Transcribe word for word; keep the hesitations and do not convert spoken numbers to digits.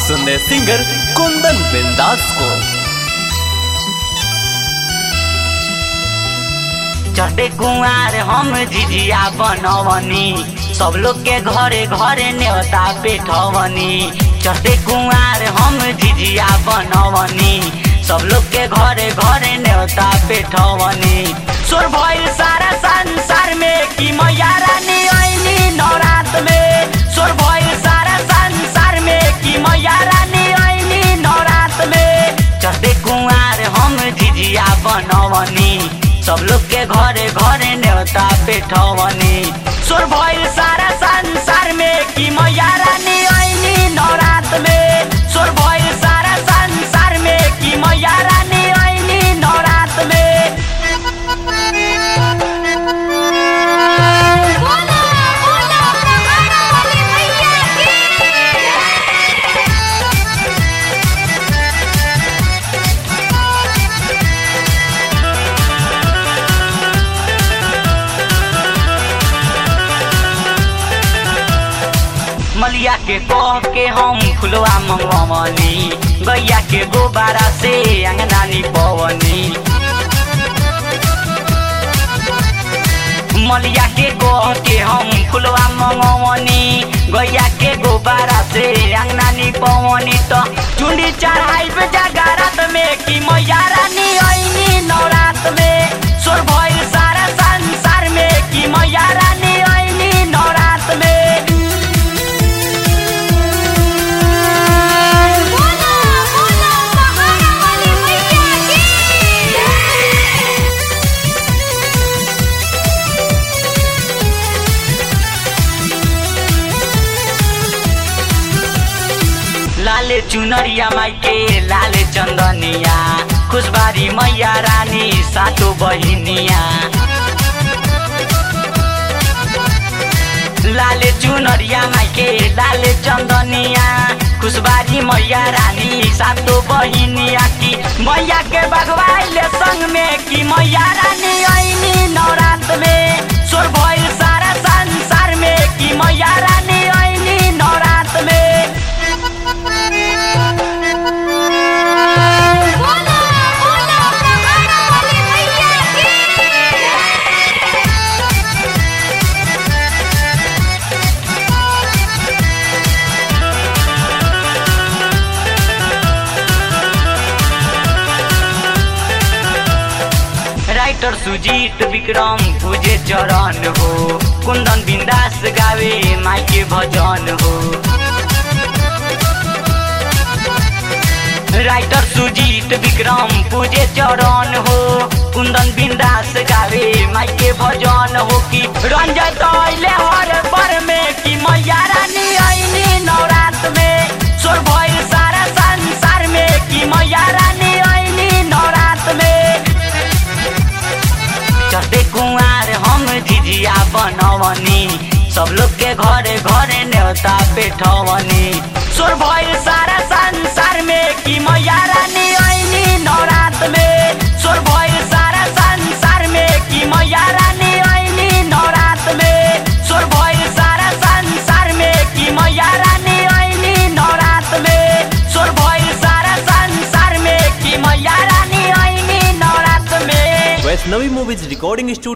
सुन रहे सिंगर कुंदन बिंदास को। चढ़े कुआर हम झिझिया बनवनी, सब लोग के घरे घरे न्योता पेठवनी। चढ़े कुआर हम झिझिया बनवनी, सब लोग के घरे घरे न्योता पेठवनी। सोर भइल सारा संसार में कि मैया रानी आइनी नवरात में। सोर भइल सारा संसार में कि मैया रानी आइनी नवरात में। चढ़े कुआर हम झिझिया बनवनी, सब लोग के घरे घरे न्योता पेठवनी। सोर भइल सारा संसार में कि मैया रानी आइनी नवरात में। सोर भइल सारा संसार में कि मैया रानी आइनी नवरात में। मलिया के कह के हम फुलवा मंगवनी, गैया के गोबारा से अंगना निपवनी। मलिया के कह के हम फुलवा मंगवनी, गैया के गोबारा से अंगना निपवनी। तो चुंडी चढ़ाई पे जगरात में कि मैया रानी आइनी नवरात में। सोर भइल सारा संसार में कि मैया रानी आइनी नवरात में। लाले चुनरिया माई के लाले चंदनिया, खुशबारी मैया रानी सातो बहिनिया। लाले चुनरिया माई के लाले चंदनिया, खुशबारी मैया रानी सातो बहिनिया। की मैया के बगवाइले संग में कि मैया रानी आइनी नवरात में। सोर भइल सारा संसार में कि मैया रानी आइनी नवरात में। राइटर सुजीत विक्रम पूजे चरण हो, कुंदन बिंदास गावे माई के भजन हो। राइटर सुजीत विक्रम पूजे चरण हो, कुंदन बिंदास गावे माई के भजन हो। कि रंजत अइले हर पर में कि मैया रानी आइनी नवरात में। सोर भइल सारा संसार में कि मैया रानी आइनी नवरात में। चढ़े कुआर हम झिझिया बनवनी, सब लोग के घरे घरे न्योता पेठवनी। सोर भइल सारा संसार में कि मैया रानी आइनी नवरात में। सोर भइल सारा संसार में कि मैया रानी आइनी नवरात में। सोर भइल सारा संसार में कि मैया रानी आइनी नवरात में। सोर भइल सारा संसार में कि मैया रानी आइनी नवरात में। Vaishnavi movies recording studio.